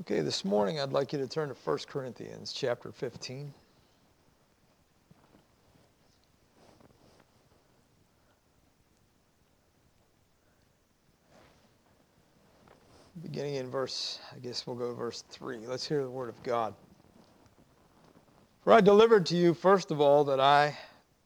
Okay, this morning I'd like you to turn to 1 Corinthians chapter 15. Beginning in verse, I guess we'll go to verse 3. Let's hear the word of God. For I delivered to you first of all For I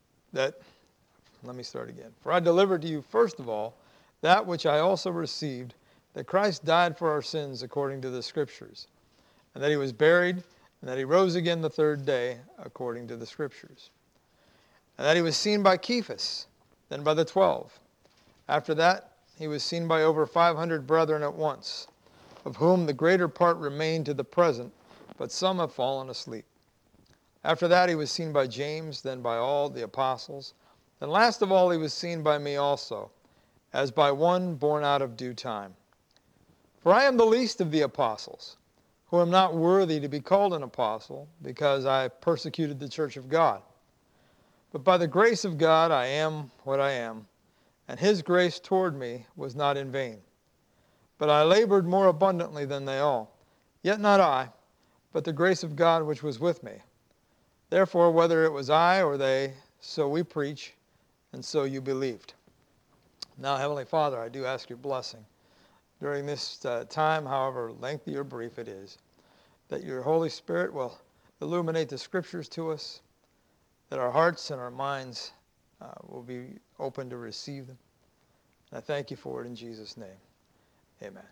delivered to you first of all that which I also received, that Christ died for our sins according to the Scriptures, and that he was buried, and that he rose again the third day according to the Scriptures, and that he was seen by Cephas, then by the 12. After that, he was seen by over 500 brethren at once, of whom the greater part remain to the present, but some have fallen asleep. After that, he was seen by James, then by all the apostles. And last of all, he was seen by me also, as by one born out of due time. For I am the least of the apostles, who am not worthy to be called an apostle, because I persecuted the church of God. But by the grace of God I am what I am, and his grace toward me was not in vain. But I labored more abundantly than they all. Yet not I, but the grace of God which was with me. Therefore, whether it was I or they, so we preach, and so you believed. Now, Heavenly Father, I do ask your blessing during this time, however lengthy or brief it is, that your Holy Spirit will illuminate the Scriptures to us, that our hearts and our minds will be open to receive them. And I thank you for it in Jesus' name. Amen.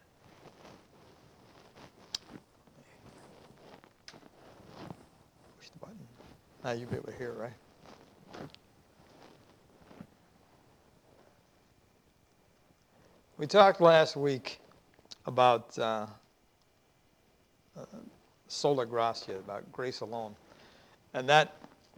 Push the button. Now you'll be able to hear, right? We talked last week about sola gratia, about grace alone. And that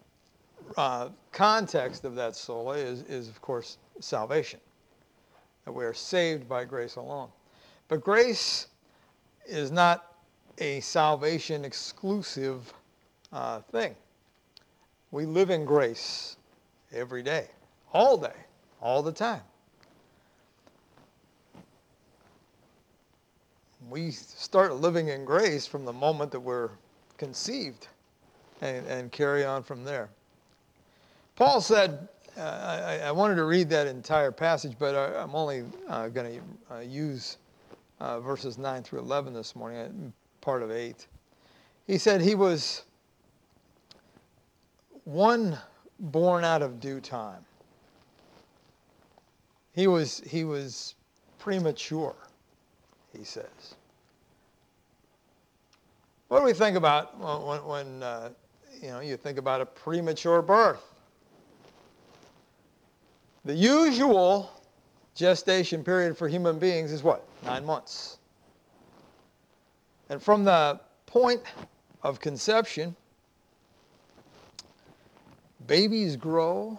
context of that sola is, of course, salvation. That we are saved by grace alone. But grace is not a salvation exclusive thing. We live in grace every day, all the time. We start living in grace from the moment that we're conceived and carry on from there. Paul said, I wanted to read that entire passage, but I'm only going to use verses 9 through 11 this morning, part of 8. He said he was one born out of due time. He was premature, he says. What do we think about when you think about a premature birth? The usual gestation period for human beings is what? 9 months. And from the point of conception, babies grow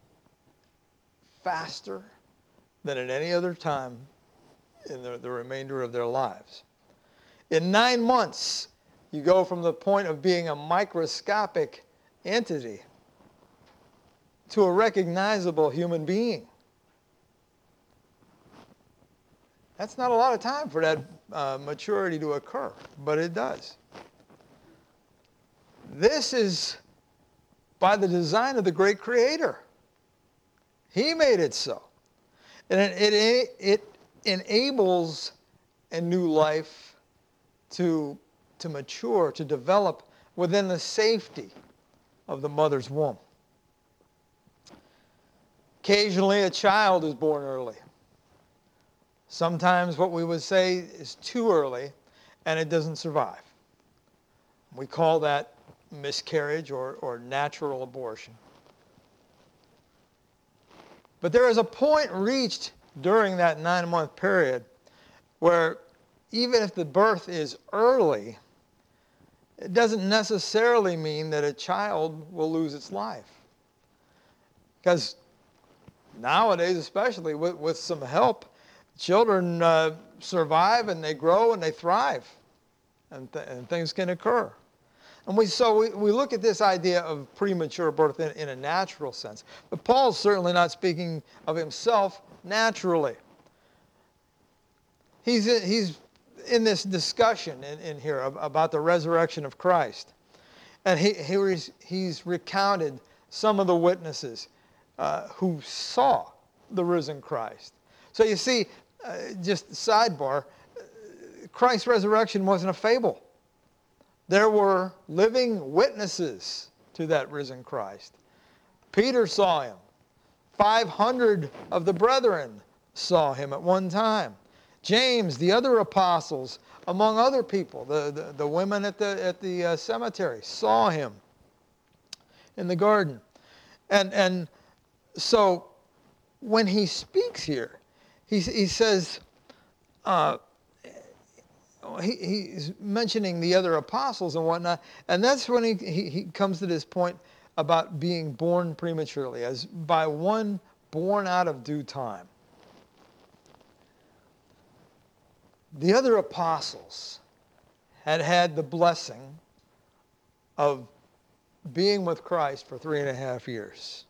faster than at any other time in the remainder of their lives. In 9 months, you go from the point of being a microscopic entity to a recognizable human being. That's not a lot of time for that maturity to occur, but it does. This is by the design of the great Creator. He made it so. And it enables a new life to mature, to develop within the safety of the mother's womb. Occasionally, a child is born early. Sometimes what we would say is too early, and it doesn't survive. We call that miscarriage or natural abortion. But there is a point reached during that 9-month period where even if the birth is early, it doesn't necessarily mean that a child will lose its life. Because nowadays, especially with some help, children survive and they grow and they thrive, and things can occur. And we look at this idea of premature birth in a natural sense. But Paul's certainly not speaking of himself naturally. He's in this discussion in here about the resurrection of Christ. And he's recounted some of the witnesses who saw the risen Christ. So you see, just sidebar, Christ's resurrection wasn't a fable. There were living witnesses to that risen Christ. Peter saw him. 500 of the brethren saw him at one time. James, the other apostles, among other people, the women at the cemetery saw him in the garden. And so when he speaks here, he says, he's mentioning the other apostles and whatnot, and that's when he comes to this point about being born prematurely, as by one born out of due time. The other apostles had the blessing of being with Christ for 3.5 years,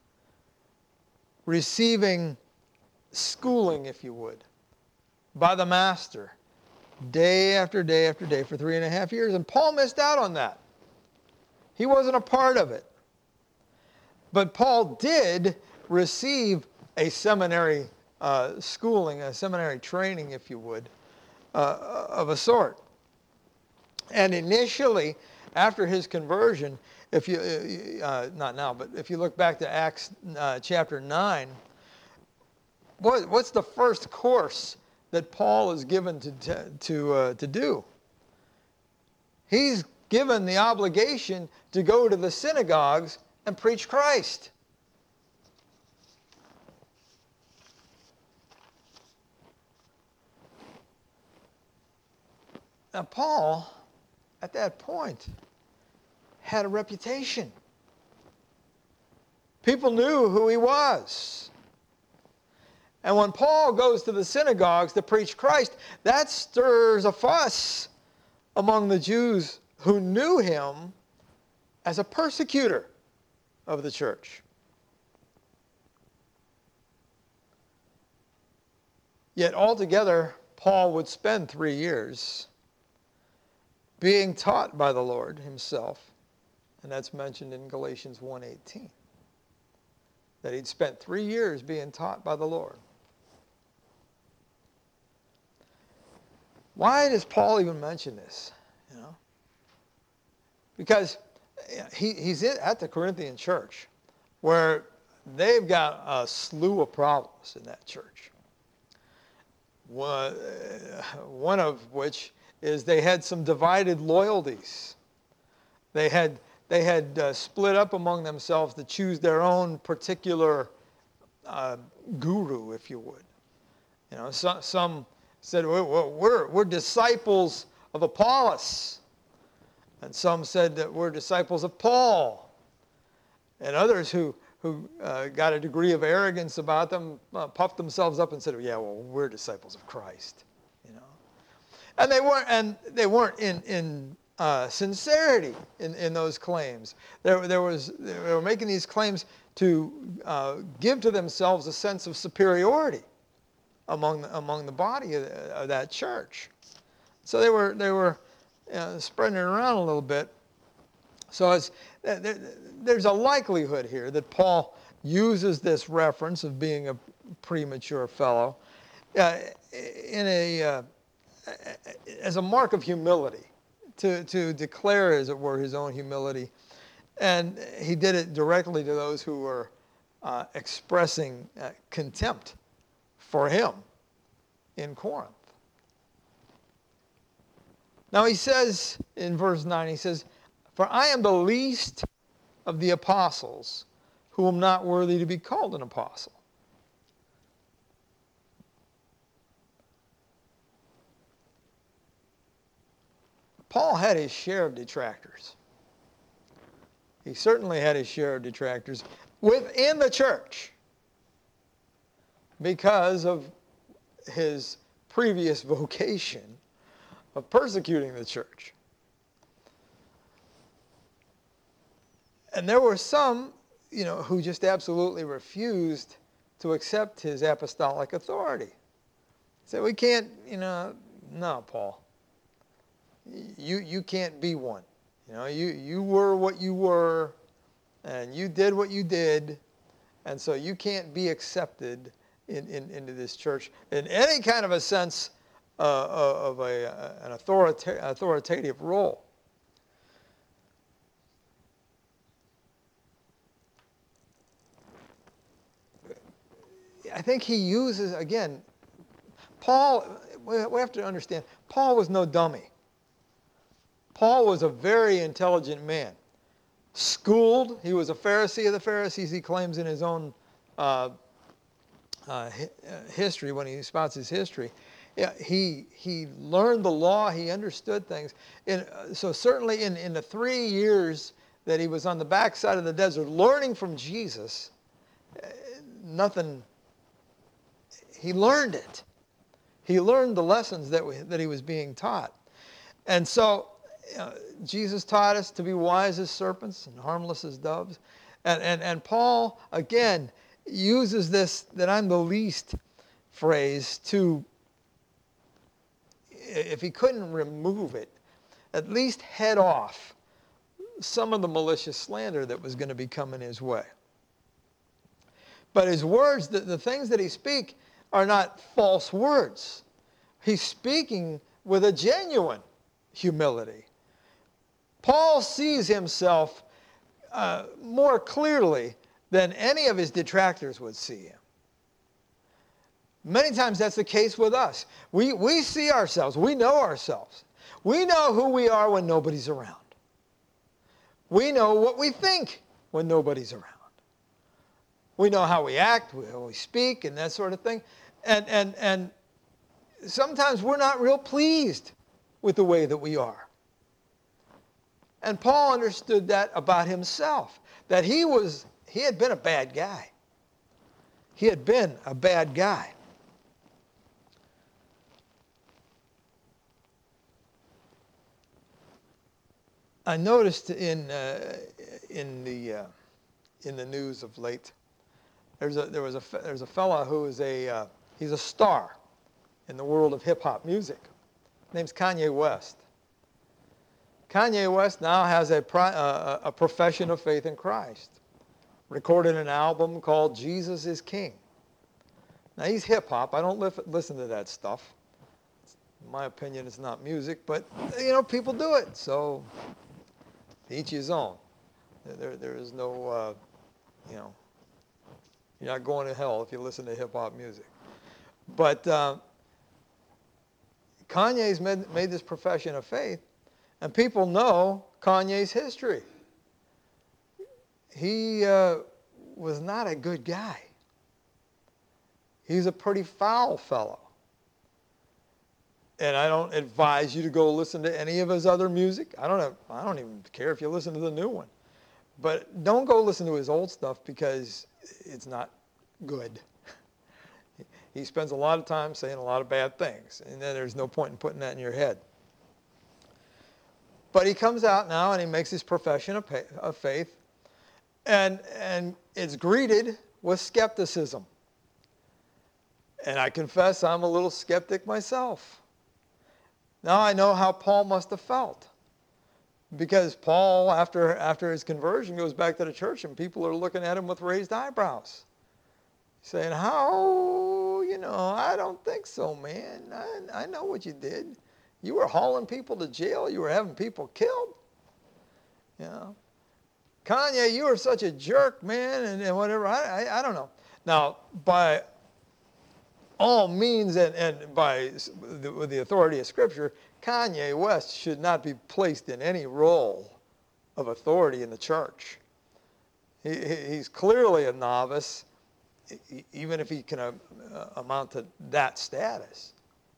receiving schooling, if you would, by the Master, day after day after day for 3.5 years. And Paul missed out on that. He wasn't a part of it. But Paul did receive a seminary schooling, a seminary training, if you would, of a sort. And initially, after his conversion, if you not now, but if you look back to Acts chapter 9, what's the first course that Paul is given to do? He's given the obligation to go to the synagogues and preach Christ. Now, Paul, at that point, had a reputation. People knew who he was. And when Paul goes to the synagogues to preach Christ, that stirs a fuss among the Jews who knew him as a persecutor of the church. Yet altogether, Paul would spend 3 years being taught by the Lord himself, and that's mentioned in Galatians 1:18, that he'd spent 3 years being taught by the Lord. Why does Paul even mention this? Because he's at the Corinthian church, where they've got a slew of problems in that church. One of which is they had some divided loyalties. They had split up among themselves to choose their own particular guru, if you would. Some said, we're disciples of Apollos. And some said that we're disciples of Paul. And others who got a degree of arrogance about them puffed themselves up and said, yeah, well, we're disciples of Christ. And they weren't in sincerity in those claims. They were making these claims to give to themselves a sense of superiority among the body of that church. So they were spreading it around a little bit. So there's a likelihood here that Paul uses this reference of being a premature fellow as a mark of humility, to declare, as it were, his own humility. And he did it directly to those who were expressing contempt for him in Corinth. Now he says in verse 9, he says, "For I am the least of the apostles, who am not worthy to be called an apostle." Paul had his share of detractors. He certainly had his share of detractors within the church because of his previous vocation of persecuting the church. And there were some, who just absolutely refused to accept his apostolic authority. Said, we can't, no, Paul, you can't be one. You were what you were, and you did what you did, and so you can't be accepted into this church in any kind of a sense of an authoritative role. I think he uses, again, Paul, we have to understand, Paul was no dummy. Paul was a very intelligent man. Schooled, he was a Pharisee of the Pharisees, he claims in his own history, when he spouts his history. Yeah, he learned the law, he understood things. So certainly in the 3 years that he was on the backside of the desert learning from Jesus, nothing, he learned it. He learned the lessons that he was being taught. And so Jesus taught us to be wise as serpents and harmless as doves. And Paul, again, uses this "that I'm the least" phrase to, if he couldn't remove it, at least head off some of the malicious slander that was going to be coming his way. But his words, the things that he speaks, are not false words. He's speaking with a genuine humility. Paul sees himself more clearly than any of his detractors would see him. Many times that's the case with us. We see ourselves. We know ourselves. We know who we are when nobody's around. We know what we think when nobody's around. We know how we act, how we speak, and that sort of thing. And sometimes we're not real pleased with the way that we are. And Paul understood that about himself, that he had been a bad guy. He had been a bad guy. I noticed in the news of late, there's a fella who is he's a star in the world of hip hop music. His name's Kanye West. Kanye West now has a profession of faith in Christ. Recorded an album called Jesus is King. Now he's hip hop. I don't listen to that stuff. In my opinion, it's not music, but people do it. So each his own. There is no, you're not going to hell if you listen to hip hop music. But Kanye's made this profession of faith, and people know Kanye's history. He was not a good guy. He's a pretty foul fellow. And I don't advise you to go listen to any of his other music. I don't even care if you listen to the new one. But don't go listen to his old stuff because it's not good. He spends a lot of time saying a lot of bad things, and then there's no point in putting that in your head. But he comes out now and he makes his profession of faith, and it's greeted with skepticism. And I confess I'm a little skeptic myself. Now I know how Paul must have felt. Because Paul, after his conversion, goes back to the church and people are looking at him with raised eyebrows. Saying, how, I don't think so, man. I know what you did. You were hauling people to jail. You were having people killed. Kanye, you were such a jerk, man, and whatever. I don't know. Now, by all means and with the authority of Scripture, Kanye West should not be placed in any role of authority in the church. He's clearly a novice, even if he can amount to that status.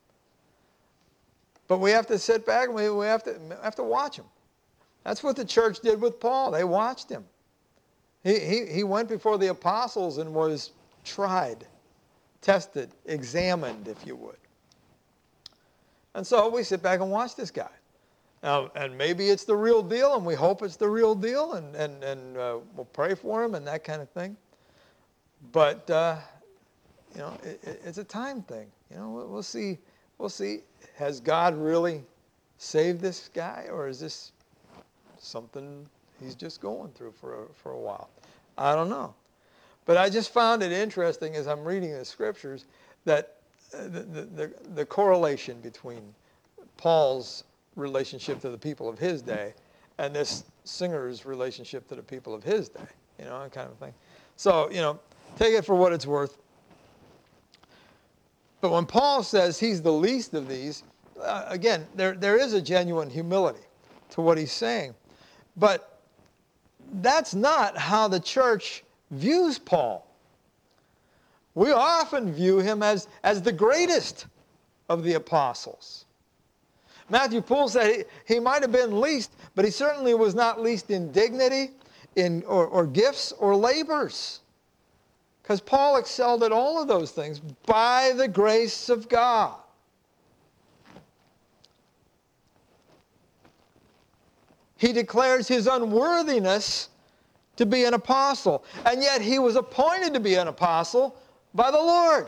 But we have to sit back and we have to watch him. That's what the church did with Paul. They watched him. He went before the apostles and was tried, tested, examined, if you would. And so we sit back and watch this guy. And maybe it's the real deal, and we hope it's the real deal, and we'll pray for him and that kind of thing. But, it's a time thing. We'll see well, see, has God really saved this guy, or is this something he's just going through for a while? I don't know. But I just found it interesting as I'm reading the scriptures that the correlation between Paul's relationship to the people of his day and this singer's relationship to the people of his day, that kind of thing. So, take it for what it's worth. But when Paul says he's the least of these, again, there is a genuine humility to what he's saying. But that's not how the church views Paul. We often view him as the greatest of the apostles. Matthew Poole said he might have been least, but he certainly was not least in dignity, or gifts, or labors. Because Paul excelled at all of those things by the grace of God. He declares his unworthiness to be an apostle, and yet he was appointed to be an apostle by the Lord.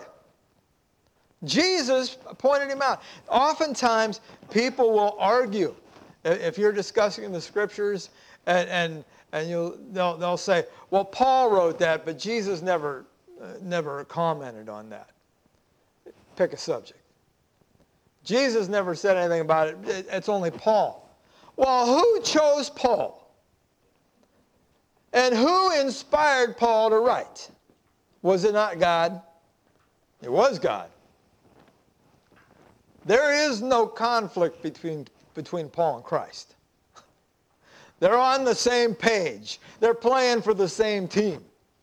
Jesus pointed him out. Oftentimes, people will argue. If you're discussing the scriptures, and they'll say, well, Paul wrote that, but Jesus never commented on that. Pick a subject. Jesus never said anything about it. It's only Paul. Well, who chose Paul? And who inspired Paul to write? Was it not God? It was God. There is no conflict between Paul and Christ. They're on the same page. They're playing for the same team.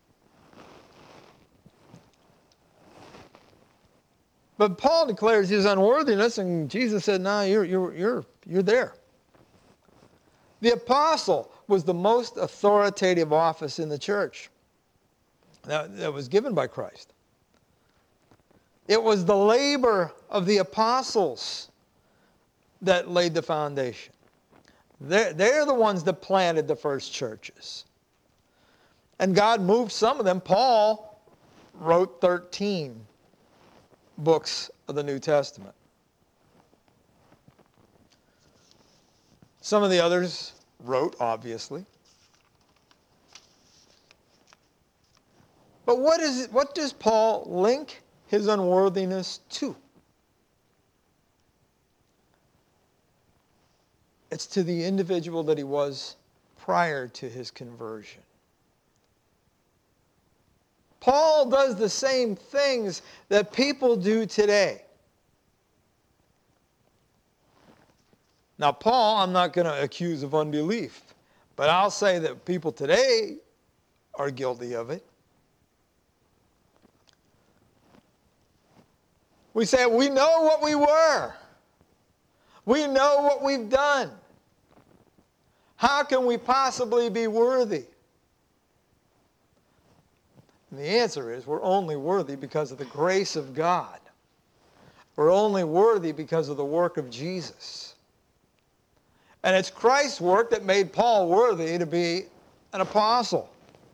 But Paul declares his unworthiness, and Jesus said, "No, you're there." The apostle was the most authoritative office in the church that was given by Christ. It was the labor of the apostles that laid the foundation. They're the ones that planted the first churches. And God moved some of them. Paul wrote 13 books of the New Testament. Some of the others wrote, obviously. But what does Paul link his unworthiness to? It's to the individual that he was prior to his conversion. Paul does the same things that people do today. Now, Paul, I'm not going to accuse of unbelief, but I'll say that people today are guilty of it. We say, we know what we were. We know what we've done. How can we possibly be worthy? And the answer is, we're only worthy because of the grace of God. We're only worthy because of the work of Jesus. And it's Christ's work that made Paul worthy to be an apostle.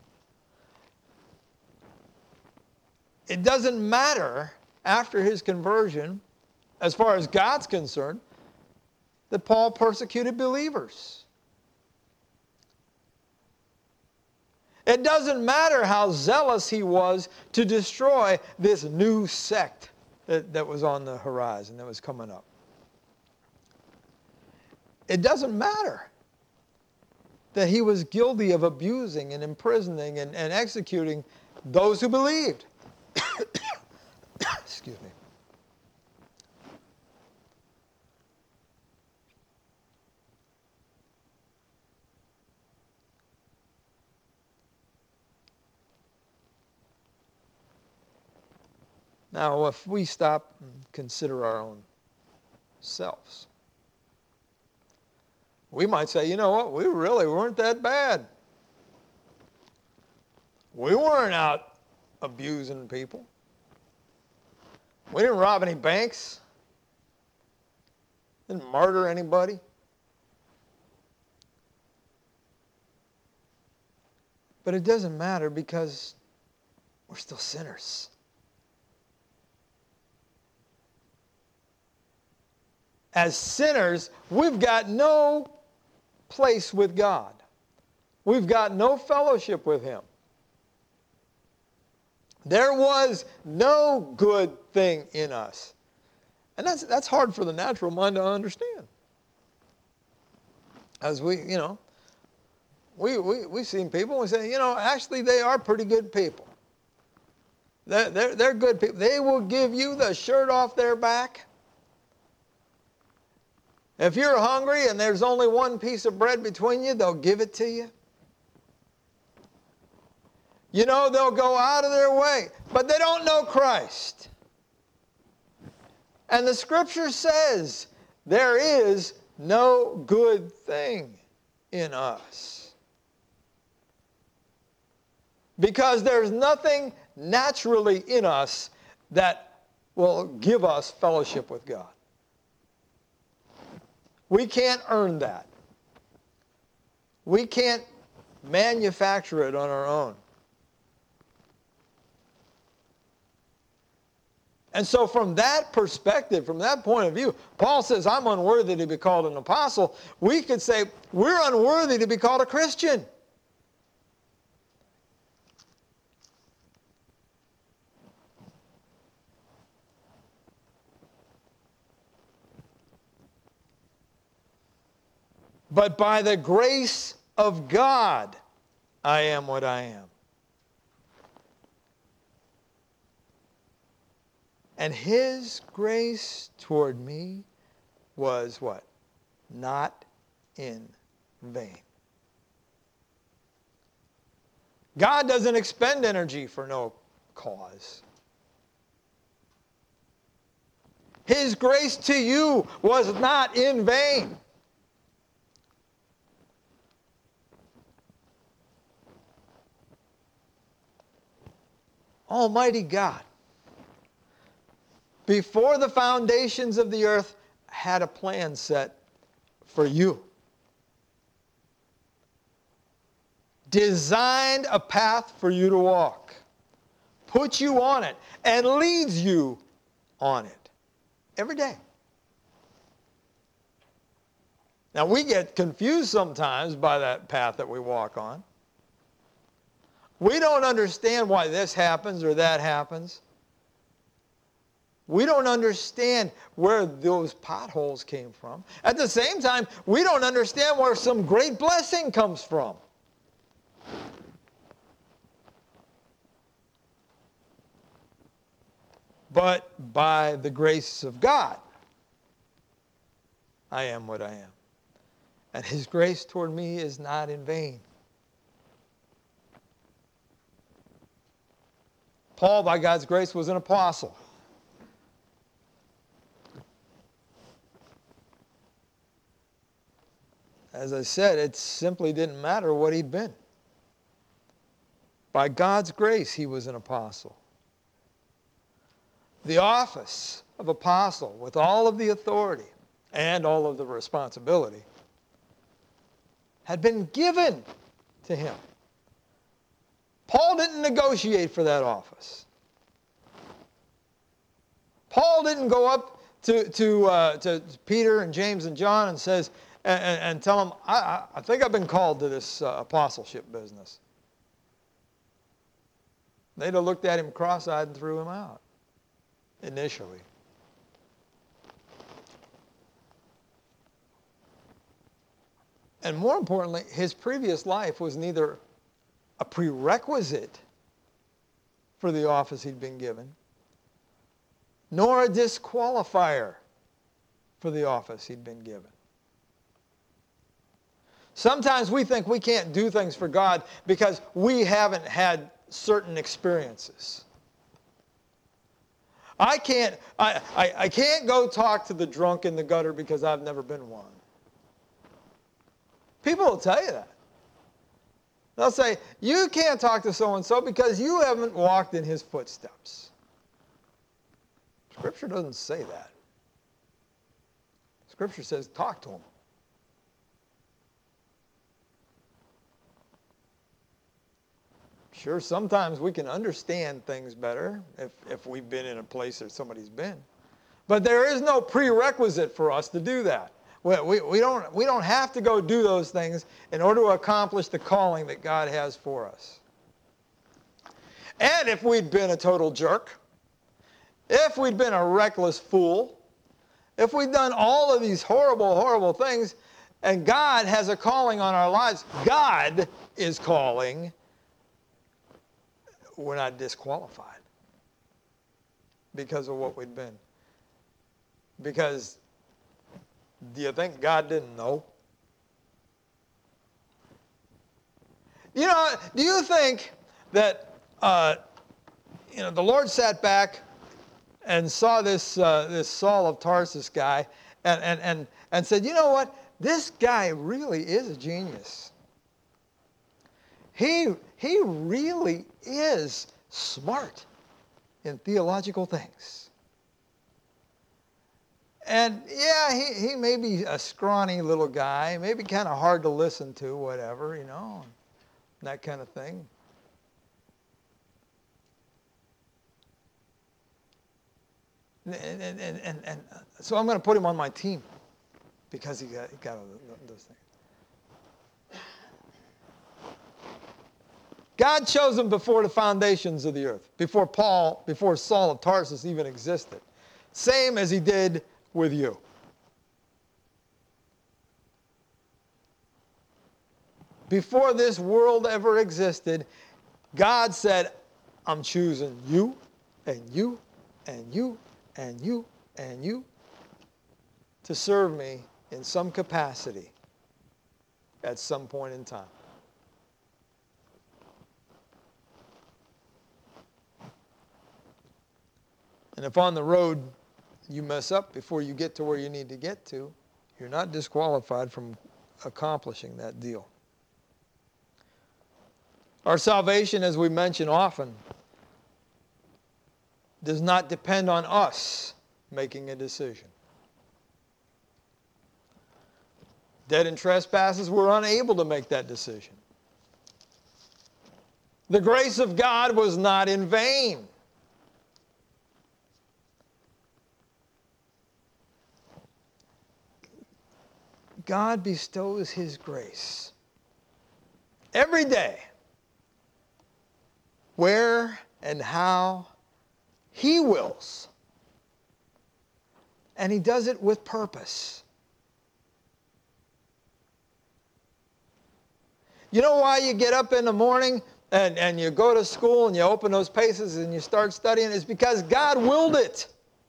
It doesn't matter after his conversion, as far as God's concerned, that Paul persecuted believers. It doesn't matter how zealous he was to destroy this new sect that was on the horizon, that was coming up. It doesn't matter that he was guilty of abusing and imprisoning and executing those who believed. Excuse me. Now, if we stop and consider our own selves, we might say, you know what, we really weren't that bad. We weren't out abusing people. We didn't rob any banks. Didn't murder anybody. But it doesn't matter because we're still sinners. as sinners, we've got no place with God. We've got no fellowship with Him. There was no good thing in us. And that's hard for the natural mind to understand. As we've seen people and we say, actually they are pretty good people. They're good people. They will give you the shirt off their back. If you're hungry and there's only one piece of bread between you, they'll give it to you. They'll go out of their way, but they don't know Christ. And the Scripture says there is no good thing in us. Because there's nothing naturally in us that will give us fellowship with God. We can't earn that. We can't manufacture it on our own. And so from that perspective, from that point of view, Paul says, I'm unworthy to be called an apostle. We could say, we're unworthy to be called a Christian. But by the grace of God, I am what I am. And His grace toward me was what? Not in vain. God doesn't expend energy for no cause. His grace to you was not in vain. Almighty God, before the foundations of the earth, had a plan set for you. Designed a path for you to walk. Put you on it and leads you on it every day. Now we get confused sometimes by that path that we walk on. We don't understand why this happens or that happens. We don't understand where those potholes came from. At the same time, we don't understand where some great blessing comes from. But by the grace of God, I am what I am. And His grace toward me is not in vain. Paul, by God's grace, was an apostle. As I said, it simply didn't matter what he'd been. By God's grace, he was an apostle. The office of apostle, with all of the authority and all of the responsibility, had been given to him. Paul didn't negotiate for that office. Paul didn't go up to Peter and James and John and says and tell them, I think I've been called to this apostleship business. They'd have looked at him cross-eyed and threw him out initially. And more importantly, his previous life was neither a prerequisite for the office he'd been given, nor a disqualifier for the office he'd been given. Sometimes we think we can't do things for God because we haven't had certain experiences. I can't go talk to the drunk in the gutter because I've never been one. People will tell you that. They'll say, you can't talk to so-and-so because you haven't walked in his footsteps. Scripture doesn't say that. Scripture says, talk to him. Sure, sometimes we can understand things better if we've been in a place that somebody's been. But there is no prerequisite for us to do that. We don't have to go do those things in order to accomplish the calling that God has for us. And if we'd been a total jerk, if we'd been a reckless fool, if we'd done all of these horrible, horrible things, and God has a calling on our lives, God is calling, we're not disqualified because of what we'd been. Because do you think God didn't know? You know, do you think that the Lord sat back and saw this Saul of Tarsus guy and said, you know what? This guy really is a genius. He really is smart in theological things. And yeah, he may be a scrawny little guy, maybe kind of hard to listen to, whatever, that kind of thing. And so I'm going to put him on my team because he got those things. God chose him before the foundations of the earth, before Saul of Tarsus even existed. Same as he did with you. Before this world ever existed, God said, I'm choosing you and you and you and you and you to serve me in some capacity at some point in time. And if on the road you mess up before you get to where you need to get to, you're not disqualified from accomplishing that deal. Our salvation, as we mention often, does not depend on us making a decision. Dead in trespasses, we're unable to make that decision. The grace of God was not in vain. God bestows His grace every day, where and how He wills. And He does it with purpose. You know why you get up in the morning and you go to school and you open those pages and you start studying? It's because God willed it.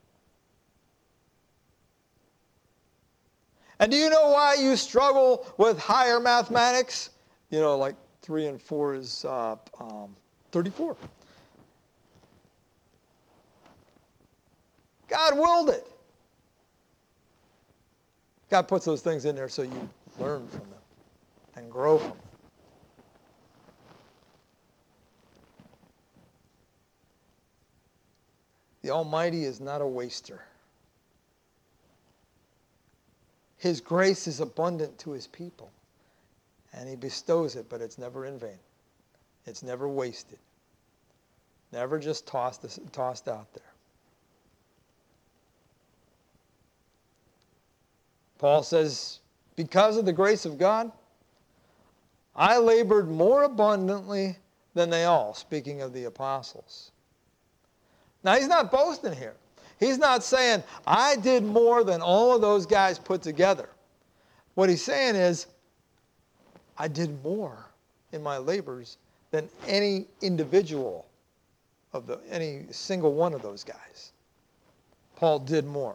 And do you know why you struggle with higher mathematics? Like 3 and 4 is 34. God willed it. God puts those things in there so you learn from them and grow from them. The Almighty is not a waster. His grace is abundant to His people. And He bestows it, but it's never in vain. It's never wasted. Never just tossed out there. Paul says, because of the grace of God, I labored more abundantly than they all, speaking of the apostles. Now, he's not boasting here. He's not saying, I did more than all of those guys put together. What he's saying is, I did more in my labors than any individual any single one of those guys. Paul did more.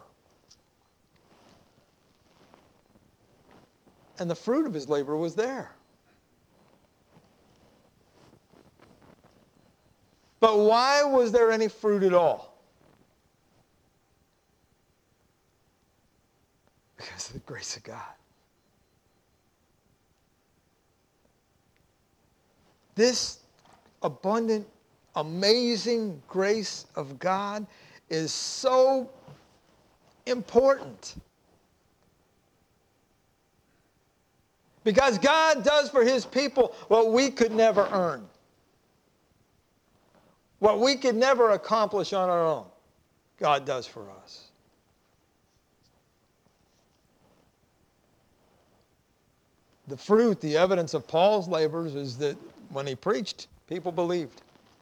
And the fruit of his labor was there. But why was there any fruit at all? Because of the grace of God. This abundant, amazing grace of God is so important. Because God does for His people what we could never earn. What we could never accomplish on our own, God does for us. The fruit, the evidence of Paul's labors is that when he preached, people believed.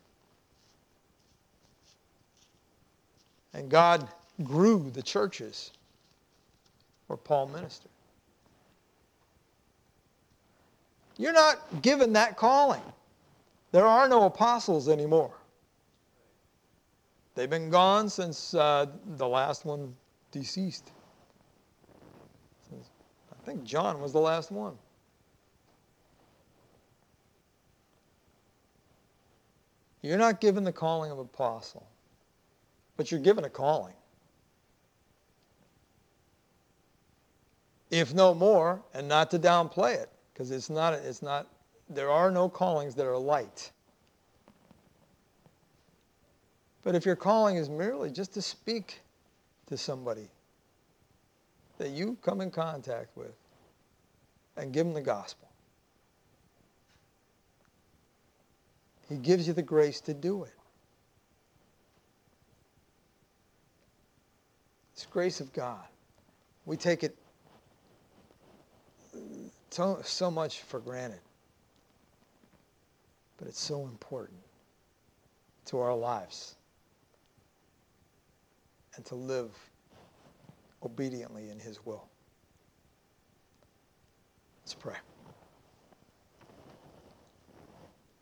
And God grew the churches where Paul ministered. You're not given that calling. There are no apostles anymore. They've been gone since the last one deceased. I think John was the last one. You're not given the calling of apostle, but you're given a calling. If no more, and not to downplay it, because it's not, there are no callings that are light. But if your calling is merely just to speak to somebody that you come in contact with and give them the gospel, he gives you the grace to do it. It's grace of God. We take it so much for granted. But it's so important to our lives and to live obediently in his will. Let's pray.